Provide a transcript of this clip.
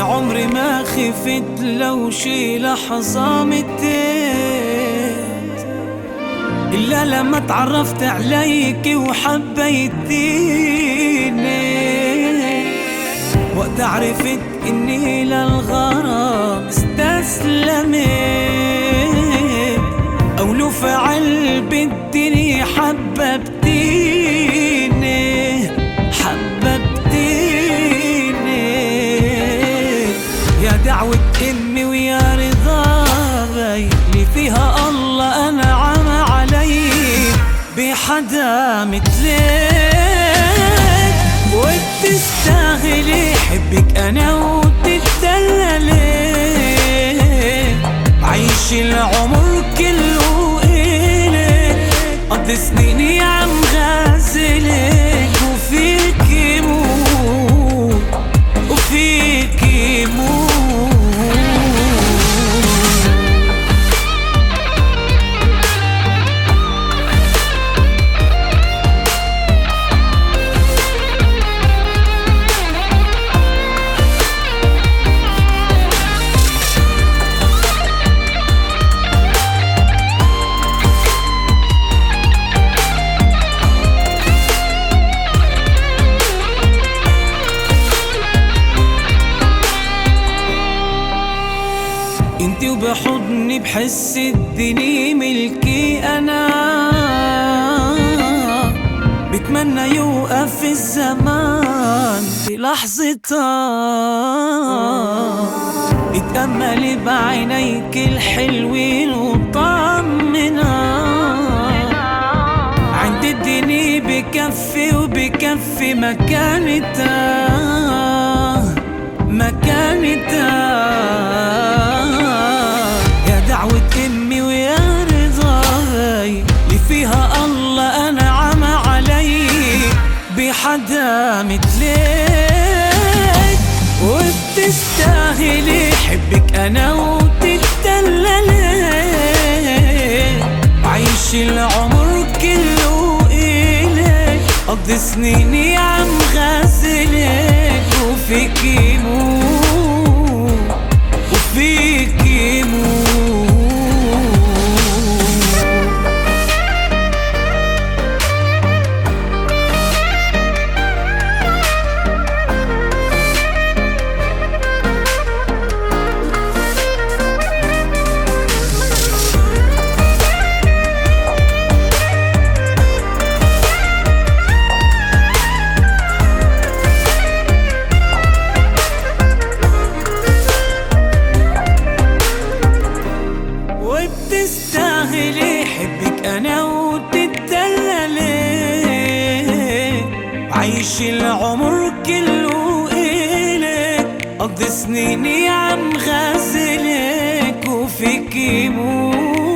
عمري ما خفت لو شي لحظة متيت، إلا لما تعرفت عليك وحبيتيني، وقت عرفت إني للغرام استسلمت، أو لو فعل بالدنيا حببتيني يا دعوة أمي ويا رضاي اللي فيها الله أنعم علي بحدا مثلك، وبتستاهلي حبك أنا وتتدللي، عيش العمر كله إلك، قضي سنيني عم غازلك، وفيكي موت وفيكي موت. انتي وبحضني بحس الدنيا ملكي انا، بتمنى يوقف الزمان في لحظتها، اتأملي بعينيك الحلوين وطمنا، عند الدنيا بكفي وبكفي مكانتها يا دعوة أمي ويا رضاي اللي فيها الله أنعم علي بحدا مثلك، وبتستاهلي حبك أنا وتتدللي، عيش العمر كله إلك، قضي سنيني عم غازلك، وفيكي موت وفيكي موت. تستاهلي حبك أنا وتتدللي، عيش العمر كله إلك، قضي سنيني عم غازلك، وفيكي موت